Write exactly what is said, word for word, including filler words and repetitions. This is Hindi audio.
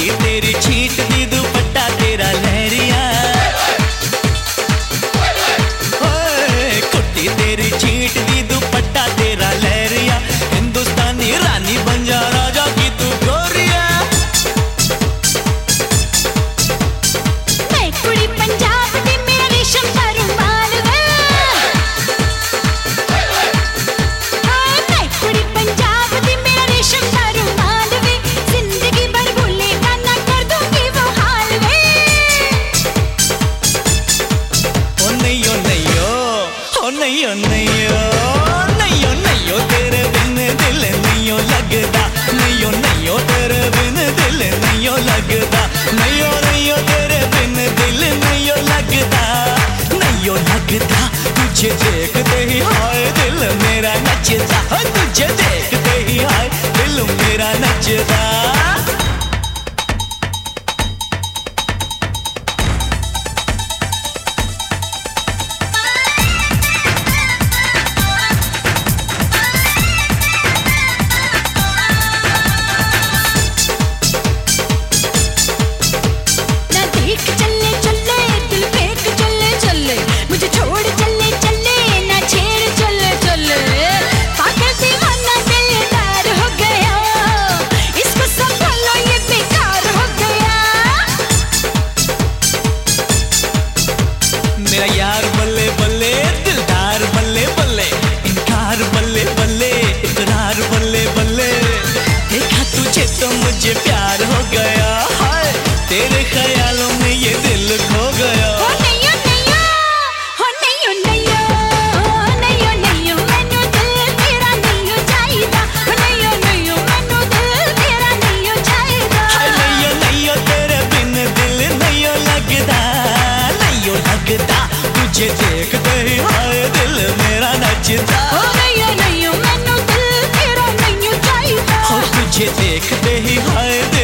कुट्टी तेरी छीट दी दुपट्टा तेरा लहरिया, कुट्टी तेरी छीट दी दुपट्टा तेरा लहरिया, हिंदुस्तानी रानी बन जा राजा की तू गोरिया। मैं कुड़ी पंजाब दी मेरा रेशम का रुमाल वे, मैं कुड़ी पंजाब दी मेरा रेशम का रुमाल वे, जिंदगी भर भूलेगा ना कर दूंगी वो हाल वे। ओ नहीं ओ नहीं ओ, ओ नहीं ओ नहीं ओ, नहीं ओ नहीं ओ तेरे बिन दिल नहीं ओ लगदा, नहीं ओ नहीं ओ तेरे बिन दिल नहीं ओ लगदा, नहीं ओ नहीं ओ तेरे बिन दिल नहीं ओ लगदा, नहीं ओ लगदा। तुझे देखते ही हाय दिल मेरा नचदा, तुझे देखते ही हाय दिल मेरा नचदा। चले चले दिल फेंक चले चले, मुझे छोड़ चले चले ना छेड़ चले चले, पागल दीवाना दिलदार हो गया, इसको संभालो ये बेकार हो गया। मेरा यार बल्ले बल्ले दिलदार बल्ले बल्ले, इनकार बल्ले बल्ले इकरार बल्ले बल्ले, देखा तुझे तो मुझे प्यार हो गया, हाय तेरे ख्यालों में ये दिल खो गया। हो नहीं हो नहीं हो नहीं हो नहीं हो नहीं हो नहीं हो मैनू दिल तेरा नहीं हो चाहिदा, हो नहीं हो नहीं हो मैनू दिल तेरा नहीं हो चाहिदा। हाय नहीं हो नहीं हो तेरे बिन दिल नहीं हो लगदा, नहीं हो लगदा। तुझे देखते ही हाय दिल मेरा नचदा, हो नहीं हो नहीं हो मैनू दिल तेरा नहीं हो चाहिदा, हो तुझे देखते ही हाय